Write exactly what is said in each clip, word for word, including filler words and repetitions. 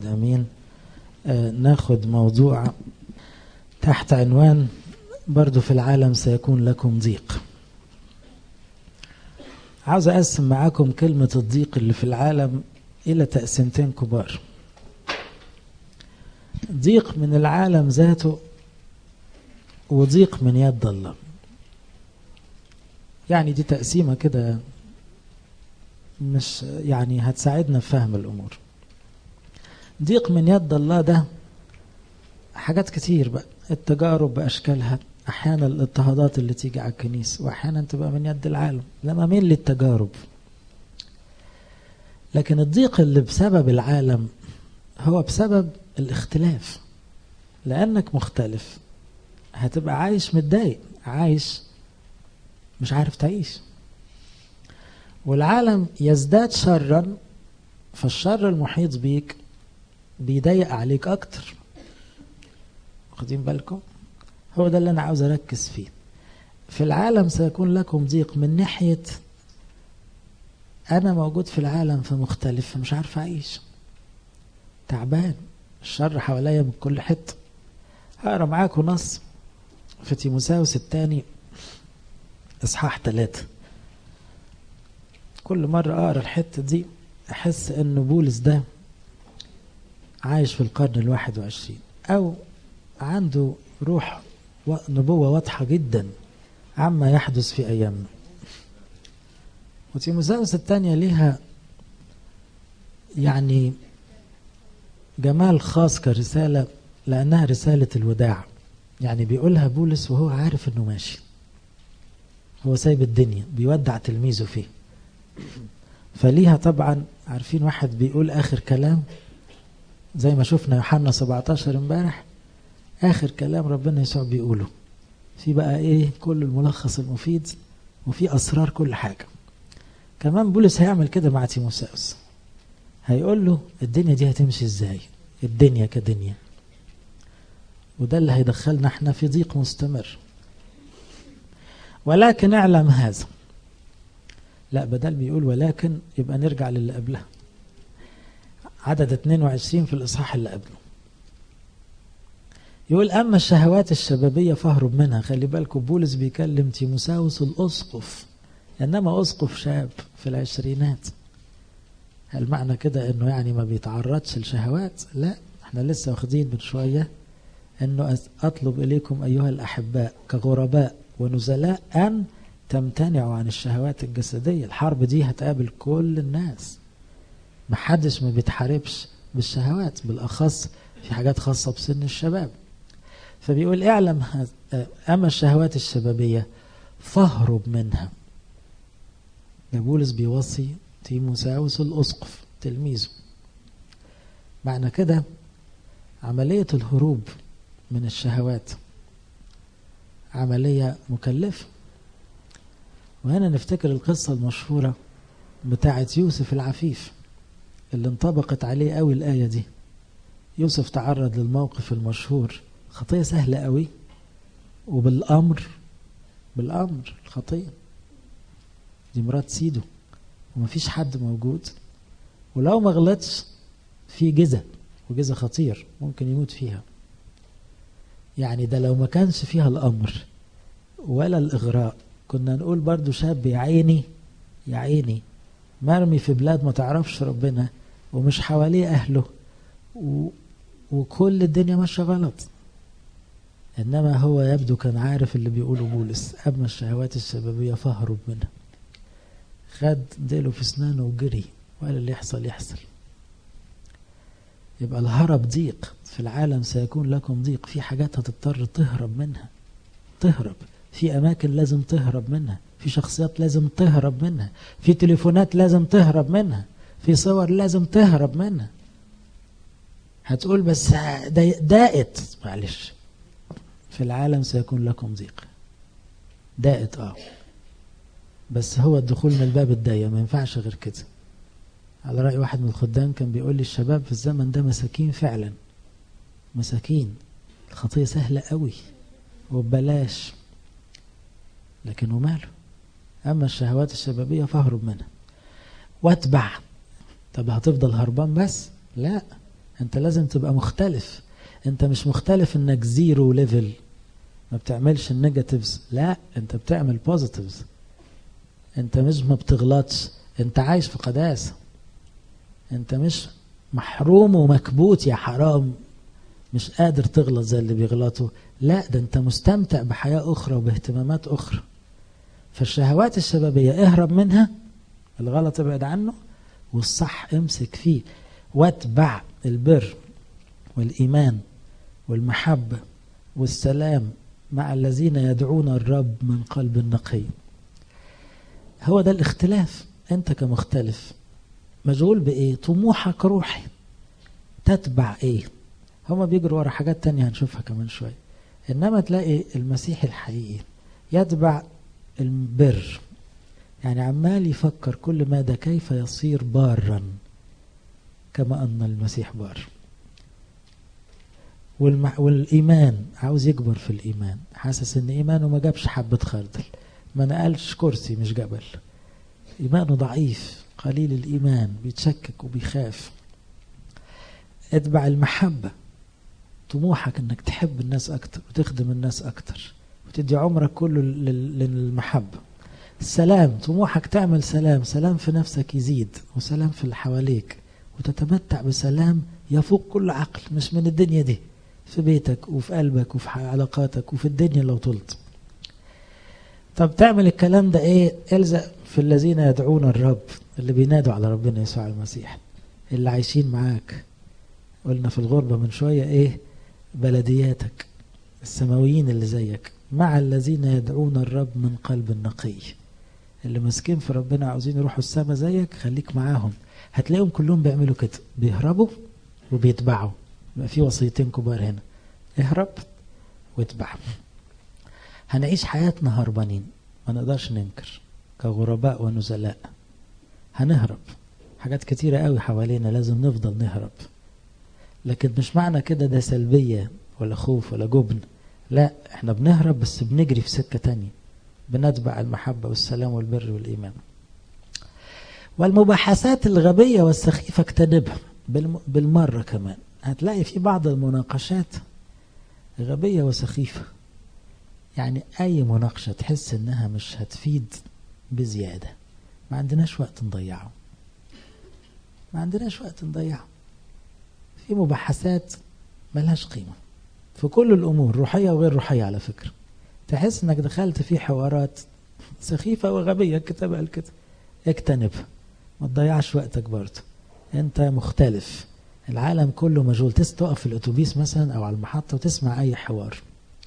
امين. آه ناخد موضوع تحت عنوان برضو في العالم سيكون لكم ضيق. عاوز اقسم معاكم كلمة الضيق اللي في العالم الى تقسيمتين كبار. ضيق من العالم ذاته وضيق من يد الله. يعني دي تقسيمة كده مش يعني هتساعدنا في فهم الامور. ضيق من يد الله ده حاجات كتير بقى، التجارب باشكالها، احيانا الاضطهادات اللي تيجي على الكنيسة، واحيانا تبقى من يد العالم لما مين للتجارب. لكن الضيق اللي بسبب العالم هو بسبب الاختلاف، لانك مختلف هتبقى عايش متضايق، عايش مش عارف تعيش، والعالم يزداد شرا، فالشر المحيط بيك بيضيق عليك اكتر. واخدين بالكم؟ هو ده اللي انا عاوز اركز فيه. في العالم سيكون لكم ضيق من ناحية انا موجود في العالم فمختلف، فمش عارف اعيش، تعبان، الشر حواليا من كل حته. هقرا معاكم نص في تيموثاوس الثاني اصحاح ثلاثة. كل مرة اقرا الحته دي احس ان بولس ده عايش في القرن الواحد وعشرين، او عنده روح نبوة واضحة جدا عما يحدث في ايامنا. وتيموثاوس الثانية ليها يعني جمال خاص كرسالة، لأنها رسالة الوداع. يعني بيقولها بولس وهو عارف انه ماشي، هو سايب الدنيا بيودع تلميذه فيه. فليها طبعا عارفين واحد بيقول آخر كلام زي ما شفنا يوحنا سبعتاشر امبارح، آخر كلام ربنا يسوع بيقوله في بقى ايه كل الملخص المفيد وفي أسرار كل حاجة. كمان بولس هيعمل كده مع تيموثاوس، هيقول له الدنيا دي هتمشي ازاي، الدنيا كدنيا، وده اللي هيدخلنا احنا في ضيق مستمر. ولكن اعلم هذا، لا بدل بيقول ولكن يبقى نرجع للي قبلها، عدد اثنين وعشرين في الإصحاح اللي قبله. يقول أما الشهوات الشبابية فاهرب منها. خلي بالكم بولس بيكلم تيموثاوس الأسقف، إنما أسقف شاب في العشرينات. هل معنى كده إنه يعني ما بيتعرضش لشهوات؟ لا، احنا لسه واخدين من شوية إنه أطلب إليكم أيها الأحباء كغرباء ونزلاء أن تمتنعوا عن الشهوات الجسدية. الحرب دي هتقابل كل الناس، محدش ما بيتحاربش بالشهوات، بالأخص في حاجات خاصة بسن الشباب. فبيقول اعلم أما الشهوات الشبابية فاهرب منها. بولس بيوصي تيموثاوس الأسقف تلميذه. معنى كده عملية الهروب من الشهوات عملية مكلفة. وهنا نفتكر القصة المشهورة بتاعة يوسف العفيف اللي انطبقت عليه قوي الآية دي. يوسف تعرض للموقف المشهور، خطية سهلة قوي وبالأمر، بالأمر الخطية دي مرات سيده ومفيش حد موجود، ولو ما غلطش في جزة، وجزة خطير ممكن يموت فيها. يعني ده لو ما كانش فيها الأمر ولا الإغراء كنا نقول برضو شاب يا عيني يا عيني مرمي في بلاد ما تعرفش ربنا ومش حواليه أهله و... وكل الدنيا ماشية غلط. إنما هو يبدو كان عارف اللي بيقوله بولس، أما الشهوات الشبابية فاهرب منها. خد ديله في اسنانه وجري وقال اللي يحصل يحصل. يبقى الهرب ضيق. في العالم سيكون لكم ضيق، في حاجات هتضطر تهرب منها، تهرب في أماكن لازم تهرب منها، في شخصيات لازم تهرب منها، في تليفونات لازم تهرب منها، في صور لازم تهرب منها. هتقول بس دائت، معلش في العالم سيكون لكم ضيق. دائت اه بس هو الدخول من الباب الضيق، ما ينفعش غير كده. على رأي واحد من الخدام كان بيقول لي الشباب في الزمن ده مساكين فعلا، مساكين، الخطية سهلة قوي وببلاش، لكن وماله. أما الشهوات الشبابية فاهرب منها واتبع. طب هتفضل هربان بس؟ لا، انت لازم تبقى مختلف. انت مش مختلف انك زيرو ليفل ما بتعملش النيجاتيفز، لا انت بتعمل بوزيتيفز. انت مش ما بتغلطش، انت عايش في قداسة. انت مش محروم ومكبوت يا حرام مش قادر تغلط زي اللي بيغلطوا، لا ده انت مستمتع بحياة اخرى وباهتمامات اخرى. فالشهوات الشبابية اهرب منها، الغلط ابعد عنه، والصح امسك فيه، واتبع البر والإيمان والمحبة والسلام مع الذين يدعون الرب من قلب نقي. هو ده الاختلاف. انت كمختلف مشغول بايه؟ طموحك روحي، تتبع ايه؟ هما بيجروا ورا حاجات تانية هنشوفها كمان شوية. انما تلاقي المسيح الحقيقي يتبع البر، يعني عمال يفكر كل مدى كيف يصير بارا كما أن المسيح بار. والمح... والإيمان عاوز يكبر في الإيمان، حاسس إن إيمانه ما جابش حبة خردل، ما نقلش كرسي مش جبل. إيمانه ضعيف قليل الإيمان، بيتشكك وبيخاف. اتبع المحبة، طموحك إنك تحب الناس أكتر وتخدم الناس أكتر وتدي عمرك كله للمحبة. السلام، طموحك تعمل سلام، سلام في نفسك يزيد وسلام في اللي حواليك، وتتمتع بسلام يفوق كل عقل، مش من الدنيا دي، في بيتك وفي قلبك وفي علاقاتك وفي الدنيا لو طلت. طب تعمل الكلام ده ايه؟ الزق في الذين يدعون الرب، اللي بينادوا على ربنا يسوع المسيح، اللي عايشين معاك. قلنا في الغربة من شوية ايه؟ بلدياتك، السماويين اللي زيك، مع الذين يدعون الرب من قلب نقي. اللي مسكين في ربنا عاوزين يروحوا السما زيك، خليك معاهم. هتلاقيهم كلهم بيعملوا كده، بيهربوا وبيتبعوا. يبقى في وصيتين كبار هنا، اهرب واتبع. هنعيش حياتنا هربانين، ما نقدرش ننكر، كغرباء ونزلاء هنهرب. حاجات كتيرة قوي حوالينا لازم نفضل نهرب، لكن مش معنى كده ده سلبية ولا خوف ولا جبن، لا احنا بنهرب بس بنجري في سكة تانية، بنتبع المحبة والسلام والبر والإيمان. والمباحثات الغبية والسخيفة اجتنبها بالمرة كمان. هتلاقي في بعض المناقشات غبية وسخيفة، يعني أي مناقشة تحس إنها مش هتفيد بزيادة، ما عندناش وقت نضيعه، ما عندناش وقت نضيعه. في مباحثات ملهاش قيمة في كل الأمور، روحية وغير روحية على فكرة. تحس إنك دخلت في حوارات سخيفة وغبية، الكتاب قال كده، اجتنبها، ما تضيعش وقتك برضه. انت مختلف، العالم كله مشغول. تقف في الاتوبيس مثلا او على المحطة وتسمع اي حوار،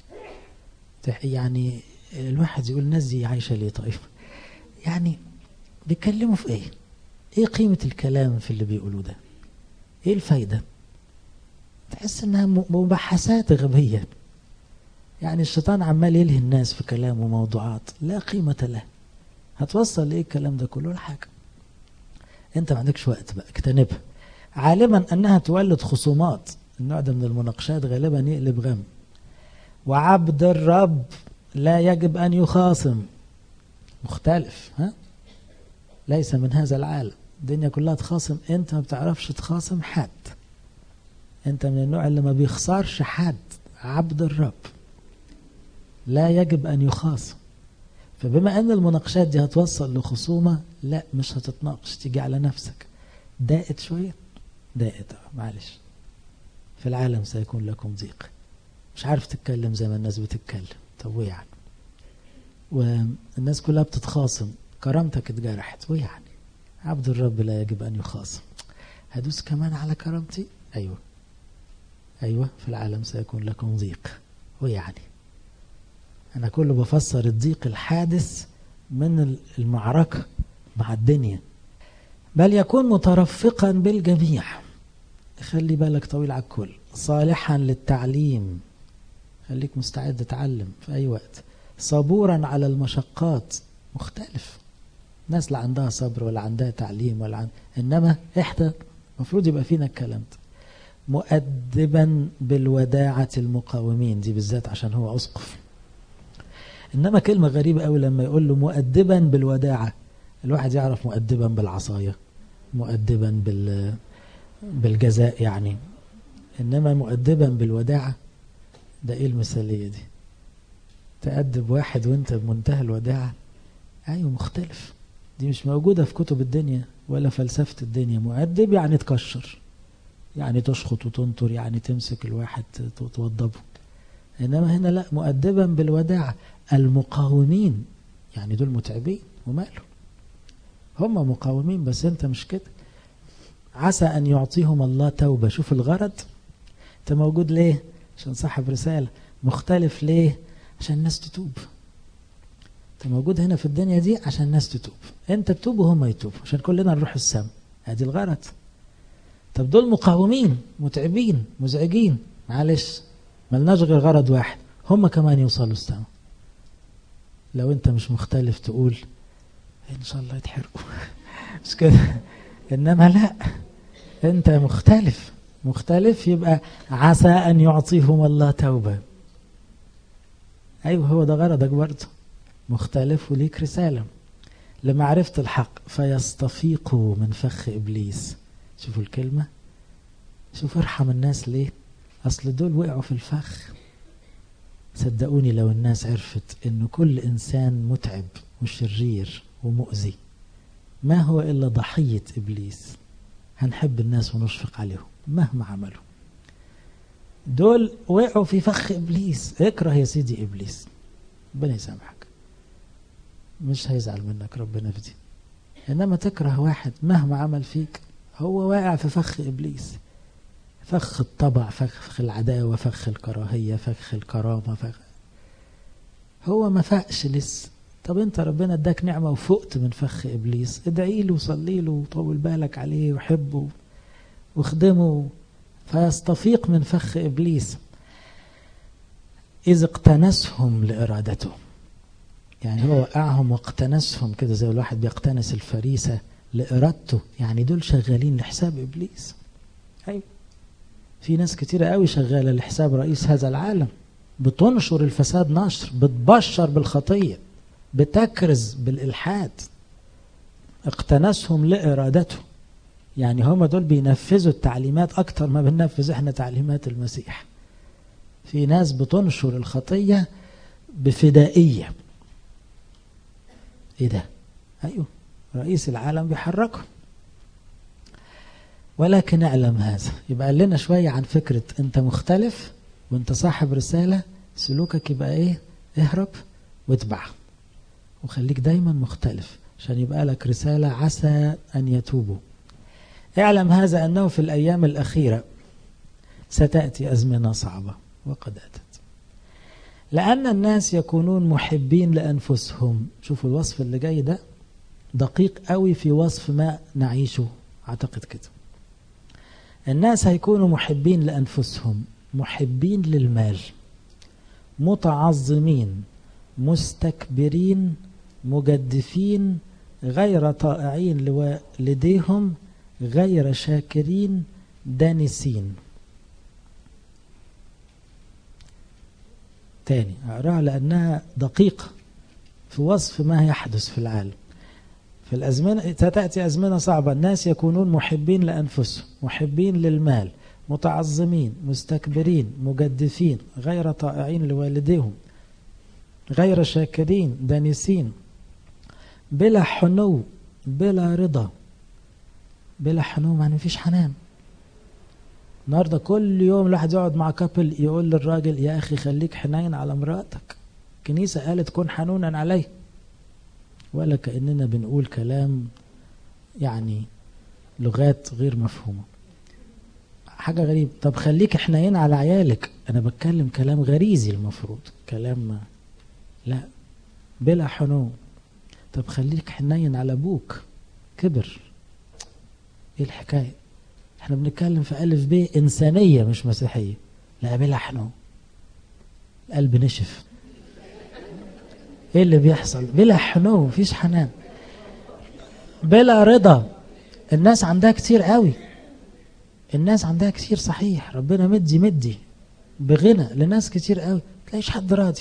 يعني الواحد يقول الناس دي عايشة ليه؟ طيب يعني بيتكلموا في ايه؟ ايه قيمة الكلام في اللي بيقولوا ده؟ ايه الفايدة؟ تحس انها مباحثات غبية، يعني الشيطان عمال يلهي الناس في كلام وموضوعات لا قيمة له. هتوصل لإيه الكلام ده كله؟ الحاجة انت ما عندكش وقت بقى، اجتنبها، عالما انها تولد خصومات. النوع ده من المناقشات غالبا يقلب غم. وعبد الرب لا يجب ان يخاصم، مختلف، ها، ليس من هذا العالم. الدنيا كلها تخاصم، انت ما بتعرفش تخاصم حد، انت من النوع اللي ما بيخسرش حد. عبد الرب لا يجب ان يخاصم. فبما ان المناقشات دي هتوصل لخصومة، لا مش هتتناقش، تيجي على نفسك. ضاقت شوية، ضاقت، معلش، في العالم سيكون لكم ضيق، مش عارف تتكلم زي ما الناس بتتكلم، طب ويعني؟ والناس كلها بتتخاصم، كرامتك اتجرحت، ويعني؟ عبد الرب لا يجب ان يخاصم. هدوس كمان على كرامتي؟ ايوه ايوه، في العالم سيكون لكم ضيق، ويعني؟ أنا كله بفسر الضيق الحادث من المعركة مع الدنيا. بل يكون مترفقا بالجميع، خلي بالك طويل على الكل، صالحا للتعليم، خليك مستعد تتعلم في أي وقت، صبورا على المشقات. مختلف، ناس لا عندها صبر ولا عندها تعليم ولا عند... إنما إحدى مفروض يبقى فينا الكلام ده. مؤدبا بالوداعة المقاومين، دي بالذات عشان هو أسقف. إنما كلمة غريبة قوي لما يقول له مؤدبا بالوداعة. الواحد يعرف مؤدبا بالعصاية، مؤدبا بال بالجزاء يعني، إنما مؤدبا بالوداعة، ده إيه المثالية دي؟ تأدب واحد وانت بمنتهى الوداعة؟ أيوه مختلف، دي مش موجودة في كتب الدنيا ولا فلسفة الدنيا. مؤدب يعني تكشر، يعني تشخط وتنطر، يعني تمسك الواحد توضبه. إنما هنا لا، مؤدبا بالوداعة. المقاومين يعني دول متعبين وماله، هم مقاومين بس انت مش كده. عسى أن يعطيهم الله توبة. شوف الغرض، انت موجود ليه؟ عشان صاحب رسالة. مختلف ليه؟ عشان الناس تتوب. انت موجود هنا في الدنيا دي عشان الناس تتوب، انت تتوب وهم يتوبوا عشان كلنا نروح السماء. ادي الغرض. طب دول مقاومين متعبين مزعجين، معلش ملناش غير غرض واحد، هم كمان يوصلوا السماء. لو انت مش مختلف تقول ان شاء الله يتحرقوا مش كده؟ انما لا، انت مختلف. مختلف يبقى عسى ان يعطيهم الله توبة. ايوه هو ده غرضك برضه، مختلف وليك رسالة. لمعرفة الحق فيستفيقوا من فخ إبليس. شوفوا الكلمة، شوفوا ارحم الناس ليه، أصل دول وقعوا في الفخ. صدقوني لو الناس عرفت إن كل إنسان متعب وشرير ومؤذي ما هو إلا ضحية إبليس، هنحب الناس ونشفق عليهم مهما عملوا. دول وقعوا في فخ إبليس. اكره يا سيدي إبليس، ربنا يسامحك، مش هيزعل منك ربنا في دي. إنما تكره واحد مهما عمل فيك، هو واقع في فخ إبليس. فخ الطبع، فخ العداوة، فخ الكراهية، فخ الكرامة، فخ هو ما فاقش لسه. طب انت ربنا اداك نعمة وفقت من فخ إبليس، ادعي له وصلي له وطول بالك عليه وحبه واخدمه فيستفيق من فخ إبليس. إذ اقتنسهم لإرادته، يعني هو وقعهم واقتنسهم كده زي الواحد بيقتنس الفريسة لإرادته، يعني دول شغالين لحساب إبليس. أيوة، في ناس كتيرة قوي شغالة لحساب رئيس هذا العالم، بتنشر الفساد نشر، بتبشر بالخطية، بتكرز بالإلحاد. اقتنسهم لإرادته، يعني هم دول بينفذوا التعليمات أكتر ما بننفذ احنا تعليمات المسيح. في ناس بتنشر الخطية بفدائية. ايه ده؟ ايوه رئيس العالم بيحركه. ولكن اعلم هذا، يبقى قال لنا شوية عن فكرة انت مختلف وانت صاحب رسالة، سلوكك يبقى ايه؟ اهرب واتبع وخليك دايما مختلف عشان يبقى لك رسالة عسى ان يتوبوا. اعلم هذا انه في الايام الاخيرة ستأتي ازمنة صعبة وقد اتت، لأن الناس يكونون محبين لأنفسهم. شوفوا الوصف اللي جاي ده دقيق قوي في وصف ما نعيشه، أعتقد كده. الناس هيكونوا محبين لأنفسهم، محبين للمال، متعظمين، مستكبرين، مجدفين، غير طائعين لوالديهم، غير شاكرين، دانسين. تاني أقرأها لأنها دقيقة في وصف ما يحدث في العالم. في الأزمنة تأتي أزمنة صعبة، الناس يكونون محبين لأنفسهم، محبين للمال، متعظمين، مستكبرين، مجدفين، غير طائعين لوالديهم، غير شاكرين، دانسين، بلا حنو، بلا رضا. بلا حنو يعني مفيش حنان. النهارده كل يوم الواحد يقعد مع كابل يقول للراجل يا أخي خليك حنين على مراتك، الكنيسة قالت كن حنونا عليه، ولا كأننا بنقول كلام يعني لغات غير مفهومة، حاجة غريبة. طب خليك حنين على عيالك، أنا بتكلم كلام غريزي المفروض، كلام ما. لا، بلا حنو. طب خليك حنين على أبوك، كبر. إيه الحكاية؟ احنا بنتكلم في ألف ب إنسانية مش مسيحية. لا، بلا حنو، القلب نشف. ايه اللي بيحصل؟ بلا حنو، مفيش حنان. بلا رضا، الناس عندها كتير قوي، الناس عندها كتير صحيح، ربنا مدي مدي بغنى لناس كتير قوي، تلاقيش حد راضي.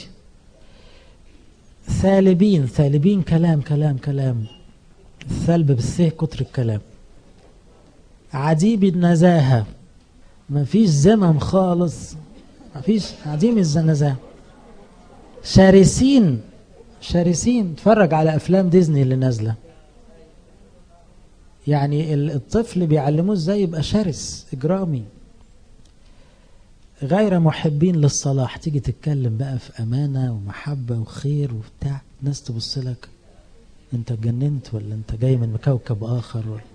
ثالبين، ثالبين كلام كلام كلام، الثلب بالسيه كتر الكلام. عديب النزاهة، ما فيش زمن خالص، ما فيش عديم الزنزان، شرسين شرسين. اتفرج على افلام ديزني اللي نازله، يعني الطفل بيعلموه ازاي يبقى شرس اجرامي، غير محبين للصلاح. تيجي تتكلم بقى في امانه ومحبه وخير وبتاع، الناس تبص لك انت اتجننت ولا انت جاي من كوكب اخر ولا.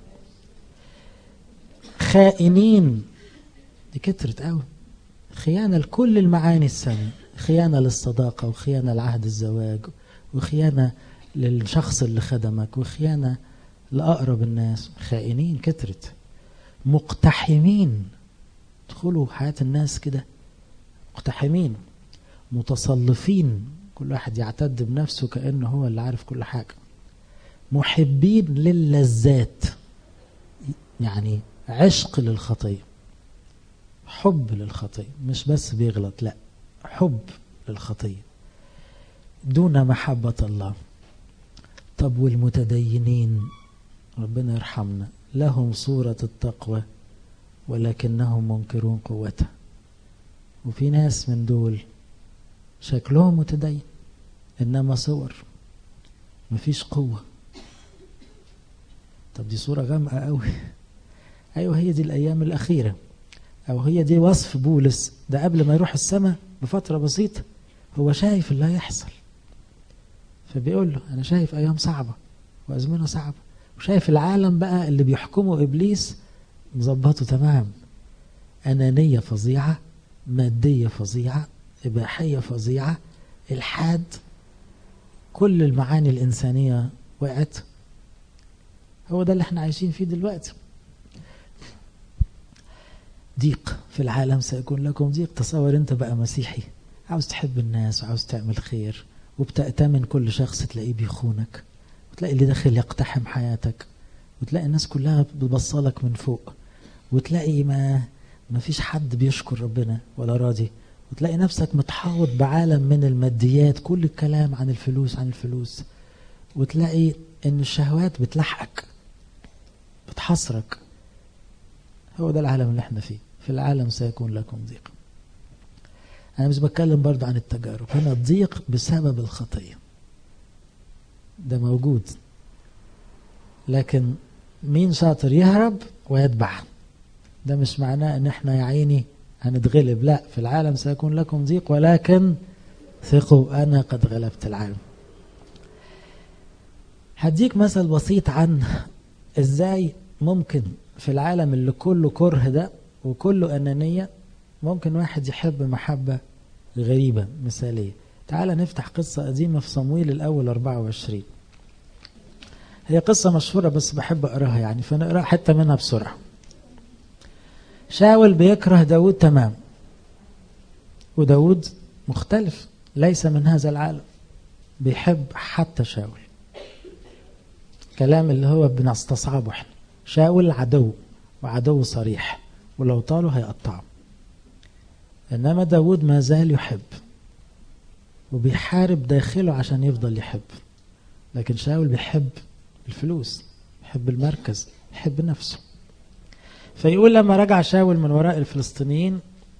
خائنين، دي كترت قوي، خيانه لكل المعاني الساميه، خيانه للصداقه وخيانه لعهد الزواج وخيانه للشخص اللي خدمك وخيانه لأقرب الناس. خائنين كترت. مقتحمين، ادخلوا حياة الناس كده مقتحمين. متصلفين، كل واحد يعتد بنفسه كأنه هو اللي عارف كل حاجة. محبين للذات، يعني عشق للخطية، حب للخطية، مش بس بيغلط، لا حب للخطية دون محبة الله. طب والمتدينين ربنا يرحمنا، لهم صورة التقوى ولكنهم منكرون قوتها. وفي ناس من دول شكلهم متدين إنما صور مفيش قوة. طب دي صورة غامقة قوي. أيوة هي دي الأيام الأخيرة، أو هي دي وصف بولس ده قبل ما يروح السماء بفترة بسيطة. هو شايف اللي هيحصل، فبيقول له أنا شايف أيام صعبة وأزمنة صعبة، وشايف العالم بقى اللي بيحكمه إبليس مظبطه تمام. أنانية فظيعة، مادية فظيعة، إباحية فظيعة، الحاد، كل المعاني الإنسانية وقعت. هو ده اللي احنا عايشين فيه دلوقتي. ضيق في العالم سيكون لكم ضيق. تصور انت بقى مسيحي عاوز تحب الناس وعاوز تعمل خير، وبتأتمن كل شخص تلاقيه بيخونك، وتلاقي اللي داخل يقتحم حياتك، وتلاقي الناس كلها بتبصلك من فوق، وتلاقي ما ما فيش حد بيشكر ربنا ولا راضي، وتلاقي نفسك متحوط بعالم من الماديات، كل الكلام عن الفلوس عن الفلوس، وتلاقي ان الشهوات بتلحقك بتحصرك. هو ده العالم اللي احنا فيه. في العالم سيكون لكم ضيق. انا مش بتكلم برضو عن التجارب، هنا الضيق بسبب الخطية ده موجود، لكن مين شاطر يهرب ويتبع. ده مش معناه ان احنا يا عيني هنتغلب، لا، في العالم سيكون لكم ضيق ولكن ثقوا انا قد غلبت العالم. هديك مثل بسيط عن ازاي ممكن في العالم اللي كله كره ده وكله انانية ممكن واحد يحب محبة غريبة مثالية. تعال نفتح قصة قديمة في صمويل الأول أربعة وعشرين. هي قصة مشهورة بس بحب أقراها يعني، فنقرأ حتى منها بسرعة. شاول بيكره داود تمام، وداود مختلف ليس من هذا العالم، بيحب حتى شاول. كلام اللي هو بنستصعبه احنا. شاول عدو، وعدو صريح، ولو طالوا هيقطعه. إنما داود ما زال يحب وبيحارب داخله عشان يفضل يحب. لكن شاول بيحب الفلوس، بيحب المركز، بيحب نفسه. فيقول لما رجع شاول من وراء الفلسطينيين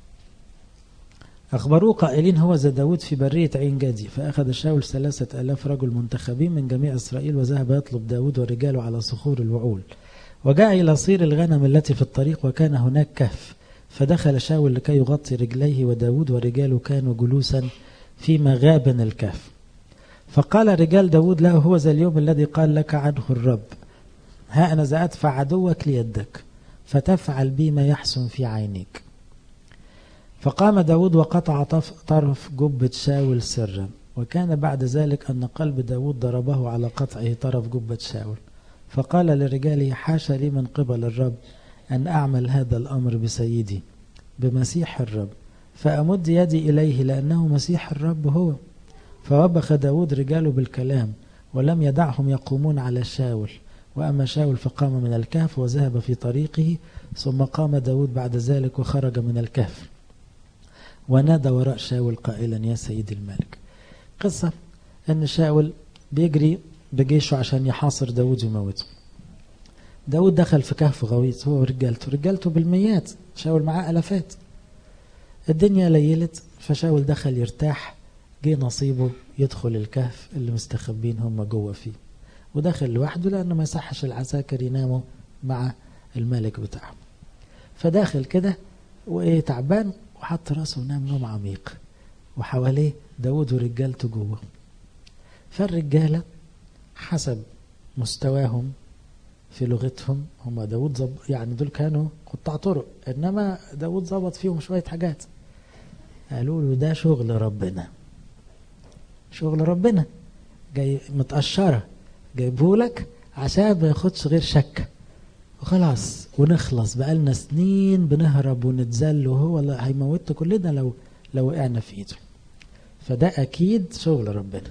أخبروه قائلين هو ذا داود في برية عين جدي. فأخذ شاول ثلاثة ألاف رجل منتخبين من جميع إسرائيل وذهب يطلب داود ورجاله على صخور الوعول، وجاء إلى صير الغنم التي في الطريق وكان هناك كهف، فدخل شاول لكي يغطي رجليه، وداود ورجاله كانوا جلوسا في مغابن الكهف. فقال رجال داود له هو ذا اليوم الذي قال لك عنه الرب، ها أنا ذا أدفع عدوك ليدك فتفعل بي ما يحسن في عينيك. فقام داود وقطع طرف جبة شاول سرا، وكان بعد ذلك أن قلب داود ضربه على قطعه طرف جبة شاول. فقال لرجاله حاشا لي من قبل الرب أن أعمل هذا الأمر بسيدي بمسيح الرب، فأمد يدي إليه لأنه مسيح الرب هو. فوبخ داود رجاله بالكلام ولم يدعهم يقومون على شاول. وأما شاول فقام من الكهف وذهب في طريقه. ثم قام داود بعد ذلك وخرج من الكهف ونادى وراء شاول قائلا يا سيدي الملك. قصة أن شاول بيجري بجيشه عشان يحاصر داود ويموته، داود دخل في كهف غويط هو ورجالته، رجالته بالميات، شاول معاه ألفات. الدنيا ليلت فشاول دخل يرتاح، جه نصيبه يدخل الكهف اللي مستخبين هم جوه فيه، ودخل لوحده لأنه ما يصحش العساكر يناموا مع الملك بتاعهم. فداخل كده وإيه تعبان وحط راسه ونام نوم عميق، وحواليه داود ورجالته جوه. فالرجالة حسب مستواهم في لغتهم، هم داود زب يعني دول كانوا قطاع طرق، إنما داود زبط فيهم شوية حاجات. قالوا له ده شغل ربنا، شغل ربنا جاي متقشرة جايبهولك عشان ما ياخدش غير شك وخلاص ونخلص. بقالنا سنين بنهرب ونتذل وهو اللي هيموت كلنا لو لو وقعنا في ايده. فده اكيد شغل ربنا.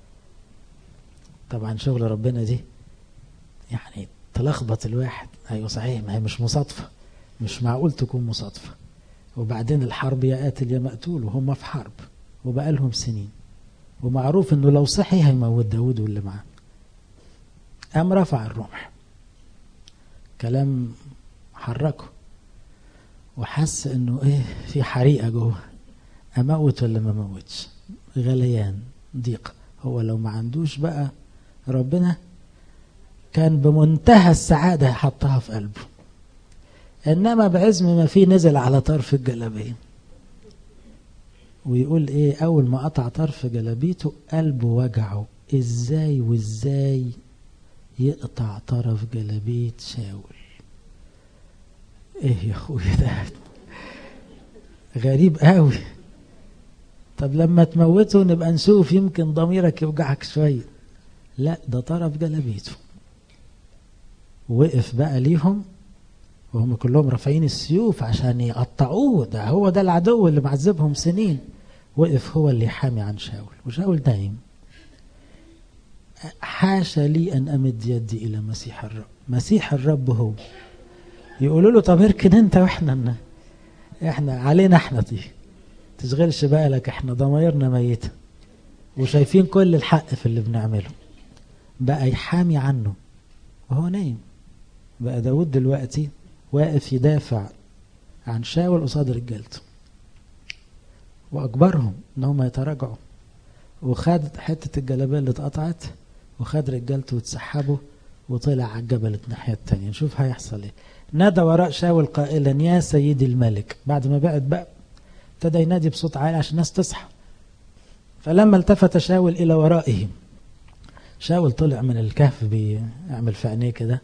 طبعا شغل ربنا دي يعني تلخبط الواحد. ايوه صحيح، ما هي مش مصادفة، مش معقول تكون مصادفة. وبعدين الحرب يا قاتل يا مقتول، وهم في حرب وبقالهم سنين، ومعروف انه لو صحي هيموت داود واللي معاه. قام رفع الرمح، كلام حركه وحس انه ايه في حريقة جوه، اموت ولا ما موتش، غليان ضيق. هو لو ما عندوش بقى ربنا كان بمنتهى السعادة حطها في قلبه، انما بعزم ما فيه نزل على طرف الجلابية. ويقول ايه اول ما قطع طرف جلابيته قلبه وجعه، ازاي وازاي يقطع طرف جلابية شاول. ايه يا اخويا ده غريب قوي. طب لما تموته نبقى نشوف يمكن ضميرك يوجعك شوية. لا ده طرف جلابيته. وقف بقى ليهم وهم كلهم رافعين السيوف عشان يقطعوه، ده هو ده العدو اللي معذبهم سنين. وقف هو اللي يحامي عن شاول، وشاول نايم. حاشا لي أن أمد يدي إلى مسيح الرب. مسيح الرب هو. يقولوا له طب اركن انت واحنا احنا علينا احنا دي، تشغلش بالك، احنا ضميرنا ميتة وشايفين كل الحق في اللي بنعمله. بقى يحامي عنه وهو نايم. بقى داود دلوقتي واقف يدافع عن شاول قصاد رجالته، واجبرهم ان هم يتراجعوا، وخد حتة الجلابية اللي اتقطعت وخد رجالته وتسحبوا وطلع على الجبل الناحية التانية. نشوف هيحصل ايه. نادى وراء شاول قائلا يا سيدي الملك. بعد ما بعد بقى ابتدى ينادي بصوت عالي عشان الناس تصحى. فلما التفت شاول الى ورائه، شاول طلع من الكهف بيعمل في عينيه كده.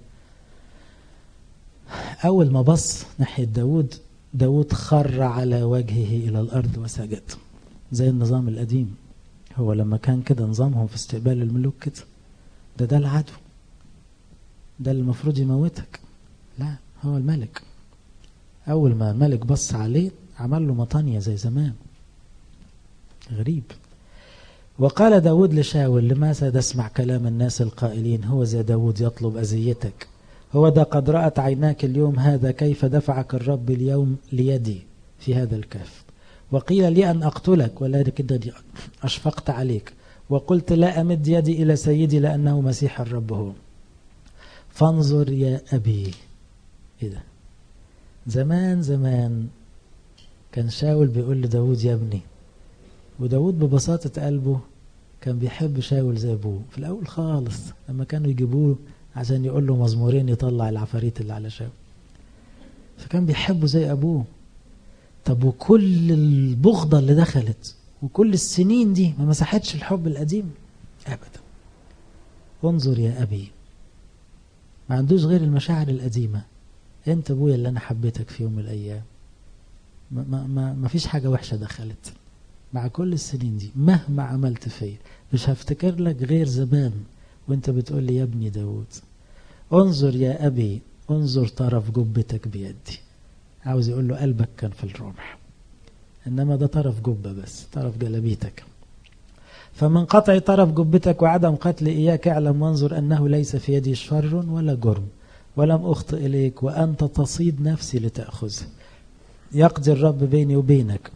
اول ما بص ناحية داود، داود خر على وجهه الى الارض وسجد زي النظام القديم. هو لما كان كده نظامهم في استقبال الملوك كده، ده ده العدو، ده اللي المفروض يموتك. لا هو الملك. اول ما الملك بص عليه عمل له مطانية زي زمان. غريب. وقال داود لشاول لماذا تسمع كلام الناس القائلين هو ذا داود يطلب أذيتك؟ هو ذا قد رأت عيناك اليوم هذا كيف دفعك الرب اليوم ليدي في هذا الكهف، وقيل لي أن أقتلك ولكنني أشفقت عليك وقلت لا أمد يدي إلى سيدي لأنه مسيح الرب هو. فانظر يا أبي. إيه ده؟ زمان زمان كان شاول بيقول لداود يا ابني، وداود ببساطة قلبه كان بيحب شاول زي أبوه. في الأول خالص لما كانوا يجيبوه عشان يقول له مزمورين يطلع العفاريت اللي على شاول، فكان بيحبه زي أبوه. طب وكل البغضة اللي دخلت وكل السنين دي ما مسحتش الحب القديم أبدا. انظر يا أبي، ما عندوش غير المشاعر القديمة. انت ابويا اللي انا حبيتك في يوم من الايام، ما, ما, ما, ما فيش حاجة وحشة دخلت مع كل السنين دي. مهما عملت فيا مش هفتكر لك غير زمان وانت بتقول لي يا ابني داود. انظر يا ابي، انظر طرف جبتك بيدي. عاوز يقول له قلبك كان في الرمح، انما ده طرف جبة بس، طرف جلبيتك. فمن قطع طرف جبتك وعدم قتل إياك اعلم وانظر أنه ليس في يدي شر ولا جرم ولم أخطئ إليك وأنت تصيد نفسي لتأخذه. يقضي الرب بيني وبينك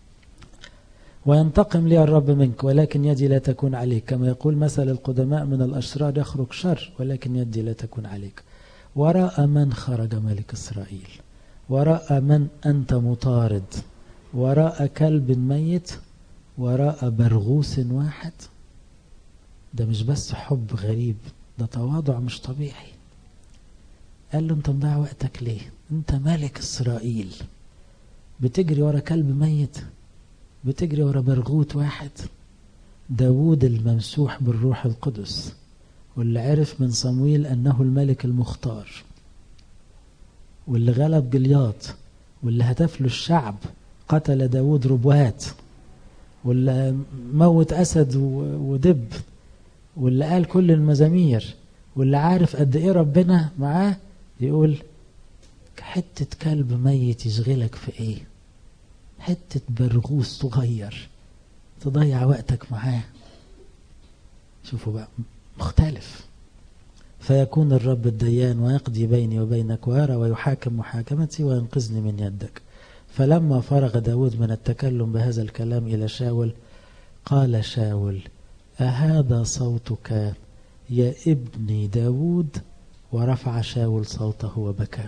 وينتقم لي الرب منك، ولكن يدي لا تكون عليك. كما يقول مثل القدماء من الأشرار يخرج شر ولكن يدي لا تكون عليك. وراء من خرج ملك إسرائيل، وراء من أنت مطارد، وراء كلب ميت، وراء برغوث واحد. ده مش بس حب غريب، ده تواضع مش طبيعي. قال له انت مضيع وقتك ليه؟ انت ملك إسرائيل بتجري ورا كلب ميت، بتجري ورا برغوث واحد. داود الممسوح بالروح القدس، واللي عرف من صمويل أنه الملك المختار، واللي غلب جلياط، واللي هتف له الشعب، قتل داود ربوات، واللي موت أسد ودب، واللي قال كل المزامير، واللي عارف قد إيه ربنا معاه، يقول حتة كلب ميت يشغلك في إيه؟ حتة برغوث صغير تضيع وقتك معاه. شوفوا بقى، مختلف. فيكون الرب الديان ويقضي بيني وبينك ويرى ويحاكم محاكمتي وينقذني من يدك. فلما فرغ داود من التكلم بهذا الكلام إلى شاول، قال شاول: أهذا صوتك يا ابني داود؟ ورفع شاول صوته وبكى.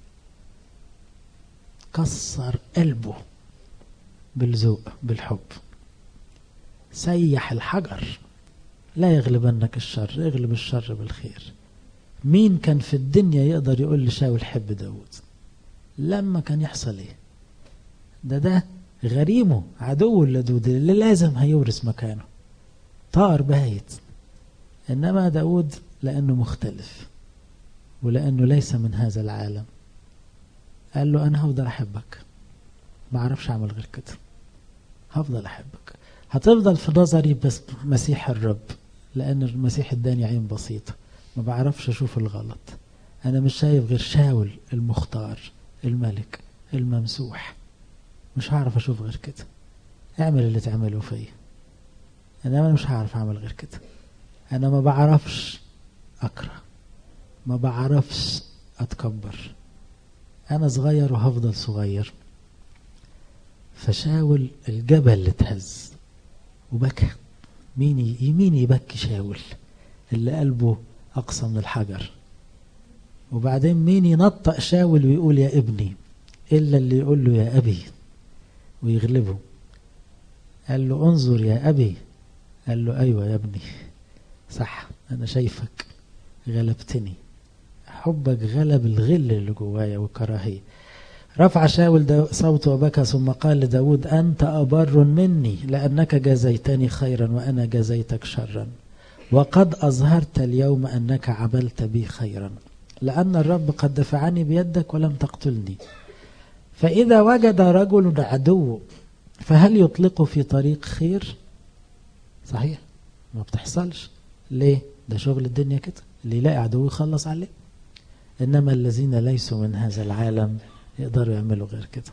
كسر قلبه بالذوق بالحب، سيح الحجر. لا يغلبنك الشر، اغلب الشر بالخير. مين كان في الدنيا يقدر يقول لشاول حب داود؟ لما كان يحصل ايه؟ ده ده غريمه، عدو اللدود اللي لازم هيورث مكانه، طار بايت. انما داود لانه مختلف ولانه ليس من هذا العالم، قال له انا هفضل احبك، ما اعرفش اعمل غير كده، هفضل احبك، هتفضل في نظري بس مسيح الرب، لان المسيح اداني عين بسيطة، ما بعرفش اشوف الغلط. انا مش شايف غير شاول المختار الملك الممسوح، مش هعرف اشوف غير كده. اعمل اللي تعمله فيا، انا مش هعرف اعمل غير كده. انا ما بعرفش اكره، ما بعرفش اتكبر، انا صغير وهفضل صغير. فشاول الجبل اللي اتهز وبكى. مين يمين يبكي شاول اللي قلبه اقسى من الحجر؟ وبعدين مين ينطق شاول ويقول يا ابني الا اللي يقول له يا ابي ويغلبه؟ قال له انظر يا ابي، قال له ايوه يا ابني، صح، انا شايفك، غلبتني، حبك غلب الغل اللي جوايا والكراهيه. رفع شاول صوته وبكى، ثم قال لداود: أنت أبر مني، لأنك جزيتني خيرا وأنا جزيتك شرا، وقد أظهرت اليوم أنك عملت بي خيرا، لأن الرب قد دفعني بيدك ولم تقتلني. فإذا وجد رجل عدو فهل يطلقه في طريق خير؟ صحيح، ما بتحصلش. ليه؟ ده شغل الدنيا كده، اللي يلاقي عدو يخلص عليه. إنما الذين ليسوا من هذا العالم يقدروا يعملوا غير كده.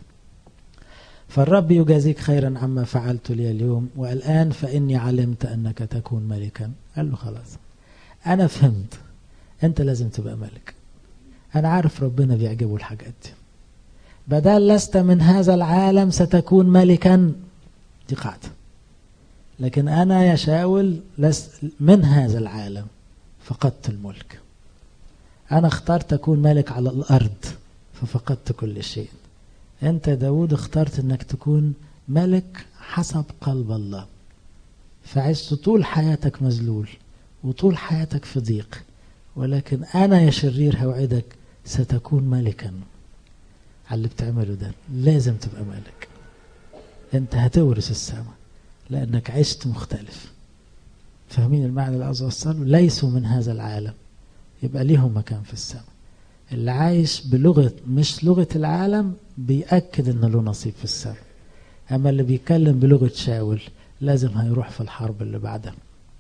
فالرب يجازيك خيرا عما فعلت لي اليوم، والآن فإني علمت أنك تكون ملكا. قال له خلاص، أنا فهمت، أنت لازم تبقى ملك. أنا عارف ربنا بيعجبه الحاجات دي. بدل لست من هذا العالم ستكون ملكا، دي قاعدة. لكن أنا يا شاول لست من هذا العالم فقدت الملك. أنا اخترت أكون ملك على الأرض ففقدت كل شيء. أنت داود اخترت أنك تكون ملك حسب قلب الله، فعشت طول حياتك مذلول وطول حياتك في ضيق، ولكن أنا يا شرير هوعدك ستكون ملكا. على اللي بتعمله ده لازم تبقى ملك. أنت هتورث السماء لأنك عشت مختلف. فاهمين المعنى اللي عاوز أوصله؟ ليسوا من هذا العالم، يبقى ليهم مكان في السماء. اللي عايش بلغة مش لغة العالم بيأكد انه له نصيب في السماء. اما اللي بيتكلم بلغة شاول لازم هيروح في الحرب اللي بعدها.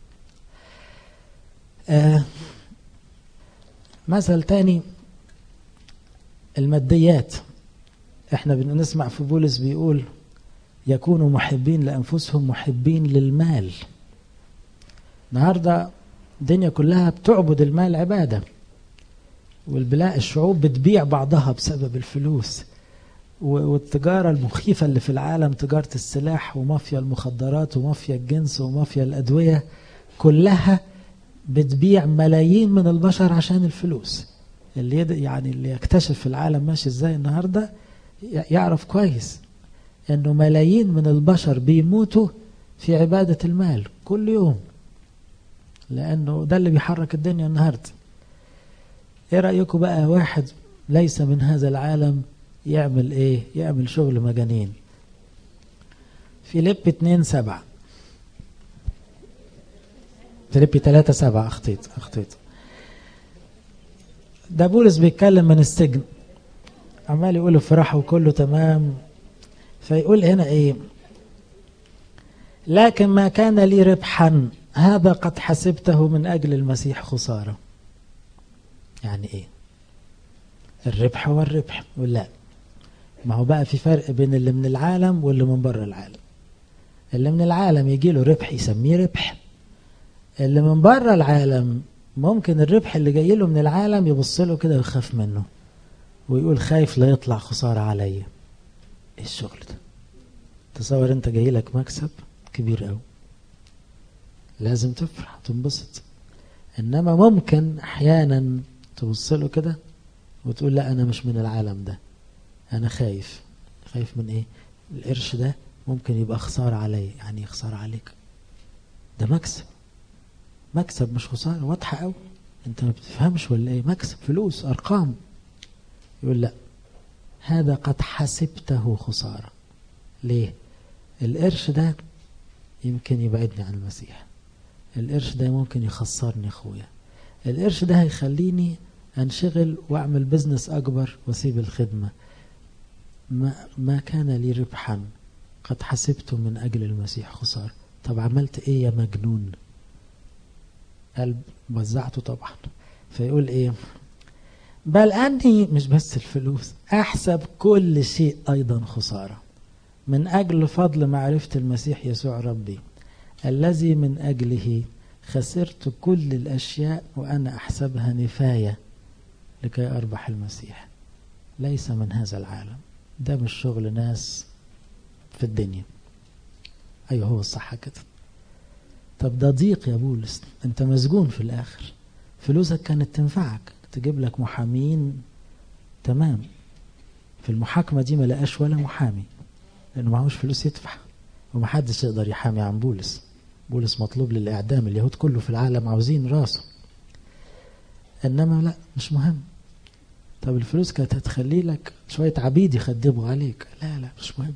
آه مثل تاني، الماديات. احنا بنسمع في بولس بيقول يكونوا محبين لأنفسهم محبين للمال. النهاردة الدنيا كلها بتعبد المال عبادة، والبلاء الشعوب بتبيع بعضها بسبب الفلوس، والتجارة المخيفة اللي في العالم، تجارة السلاح ومافيا المخدرات ومافيا الجنس ومافيا الأدوية، كلها بتبيع ملايين من البشر عشان الفلوس. اللي يد... يعني اللي يكتشف العالم ماشي ازاي النهاردة يعرف كويس انه ملايين من البشر بيموتوا في عبادة المال كل يوم، لانه ده اللي بيحرك الدنيا النهاردة. ايه رأيكم بقى واحد ليس من هذا العالم يعمل ايه؟ يعمل شغل مجانين. فيليب اتنين سبعة، فيليب تلاتة سبعة، اخطيت اخطيت ده بولس بيتكلم من السجن، عمال يقول افرحوا كله تمام. فيقول هنا ايه؟ لكن ما كان لي ربحا هذا قد حسبته من اجل المسيح خسارة. يعني ايه الربح؟ هو الربح ولا ما هو بقى في فرق بين اللي من العالم واللي من بره العالم. اللي من العالم يجي له ربح يسميه ربح، اللي من بره العالم ممكن الربح اللي جاي له من العالم يبص له كده ويخاف منه ويقول خايف لا يطلع خسارة عليا. ايه الشغل ده؟ تصور انت جاي لك مكسب كبير قوي، لازم تفرح تنبسط. انما ممكن احيانا تبص له كده وتقول لا انا مش من العالم ده، انا خايف. خايف من ايه؟ القرش ده ممكن يبقى خسارة عليا. يعني خسارة عليك؟ ده مكسب، مكسب مش خسارة. واضحة قوي، انت ما بتفهمش ولا ايه؟ مكسب، فلوس، ارقام. يقول لا هذا قد حسبته خسارة. ليه؟ القرش ده يمكن يبعدني عن المسيح، القرش ده ممكن يخسرني اخويا، القرش ده هيخليني انشغل واعمل بزنس اكبر واسيب الخدمة. ما, ما كان لي ربحا قد حسبته من اجل المسيح خسارة. طب عملت ايه يا مجنون؟ قلب وزعته طبعا. فيقول ايه؟ بل اني، مش بس الفلوس، احسب كل شيء ايضا خسارة من اجل فضل معرفة المسيح يسوع ربي الذي من اجله خسرت كل الاشياء وانا احسبها نفاية لكي اربح المسيح. ليس من هذا العالم. ده مش شغل ناس في الدنيا. ايوه هو الصح كده. طب ده ضيق يا بولس، انت مسجون في الاخر. فلوسك كانت تنفعك، تجيب لك محامين تمام. في المحاكمة دي ما لقاش ولا محامي لانه معهوش فلوس يدفع، ومحدش يقدر يحامي عن بولس. بولس مطلوب للاعدام، اليهود كله في العالم عاوزين راسه. انما لا، مش مهم. طب الفلوس كانت هتخلي لك شوية عبيد يخدموا عليك، لا لا مش مهم.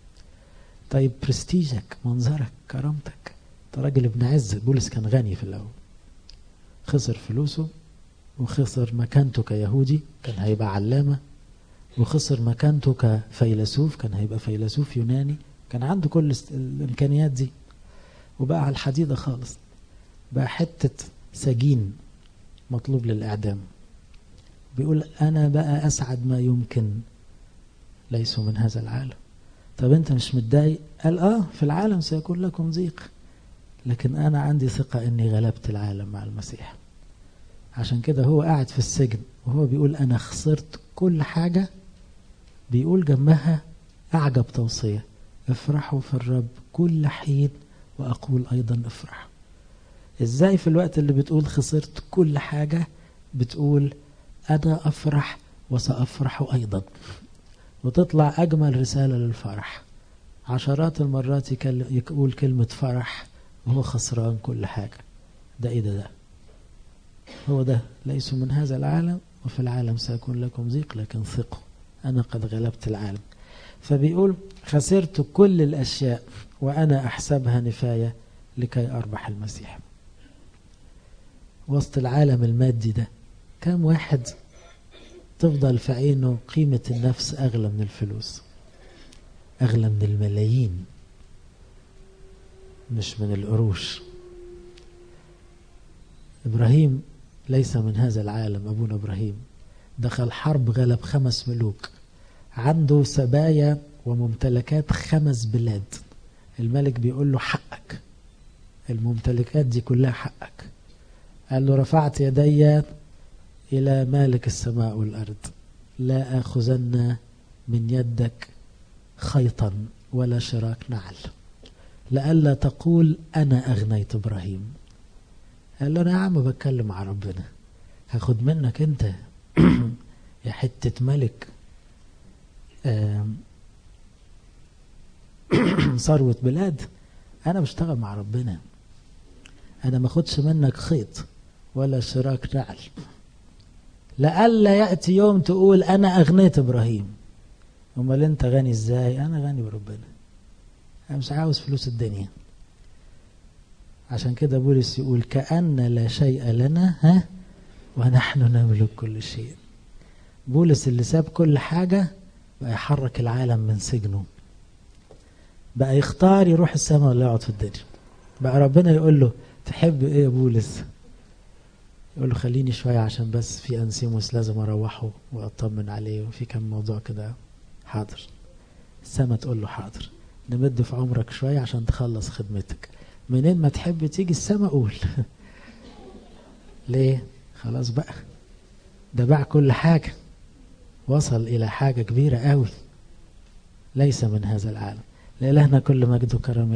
طيب برستيجك، منظرك، كرامتك، انت راجل ابن عز. بولس كان غني في الاول، خسر فلوسه وخسر مكانته كيهودي، كان هيبقى علامة، وخسر مكانته كفيلسوف، كان هيبقى فيلسوف يوناني، كان عنده كل الامكانيات دي، وبقى على الحديدة خالص، بقى حتة سجين مطلوب للإعدام. بيقول أنا بقى أسعد ما يمكن، ليسوا من هذا العالم. طب أنت مش متضايق؟ قال آه في العالم سيكون لكم ضيق، لكن أنا عندي ثقة أني غلبت العالم مع المسيح. عشان كده هو قاعد في السجن وهو بيقول أنا خسرت كل حاجة، بيقول جنبها أعجب توصية: افرحوا في الرب كل حين وأقول أيضا افرح. إزاي في الوقت اللي بتقول خسرت كل حاجة بتقول أنا أفرح وسأفرح أيضا؟ وتطلع أجمل رسالة للفرح. عشرات المرات يقول كلمة فرح وهو خسران كل حاجة. ده إيه ده؟ ده هو ده. ليسوا من هذا العالم وفي العالم سيكون لكم ضيق لكن ثقوا أنا قد غلبت العالم. فبيقول خسرت كل الأشياء وأنا أحسبها نفاية لكي أربح المسيح. وسط العالم المادي ده كم واحد تفضل في عينه قيمة النفس أغلى من الفلوس، أغلى من الملايين، مش من القروش. إبراهيم ليس من هذا العالم. أبونا إبراهيم دخل حرب، غلب خمس ملوك، عنده سبايا وممتلكات خمس بلاد. الملك بيقول له حقك، الممتلكات دي كلها حقك. قال له رفعت يدي إلى مالك السماء والأرض لا آخذن من يدك خيطا ولا شراك نعل لألا تقول أنا أغنيت إبراهيم. قال له أنا يا عم بتكلم مع ربنا، هاخد منك أنت يا حتة ملك ثروة بلاد، أنا بشتغل مع ربنا، أنا ما أخدش منك خيط ولا شراك نعل، لألا يأتي يوم تقول أنا أغنيت إبراهيم. أمال أنت غني إزاي؟ أنا غني بربنا، أنا مش عاوز فلوس الدنيا. عشان كده بولس يقول كأن لا شيء لنا ها ونحن نملك كل شيء. بولس اللي ساب كل حاجة بقى يحرك العالم من سجنه، بقى يختار يروح السماء ولا يقعد في الدنيا. بقى ربنا يقول له تحب ايه يا بولس؟ يقول له خليني شوية عشان بس في أنسيموس لازم أروحه وأطمن عليه وفي كم موضوع كده. حاضر. السماء تقول له حاضر، نمد في عمرك شوية عشان تخلص خدمتك. منين ما تحب تيجي السماء قول. ليه؟ خلاص بقى، ده باع كل حاجة، وصل إلى حاجة كبيرة قوي ليس من هذا العالم. لإلهنا كل مجد وكرم.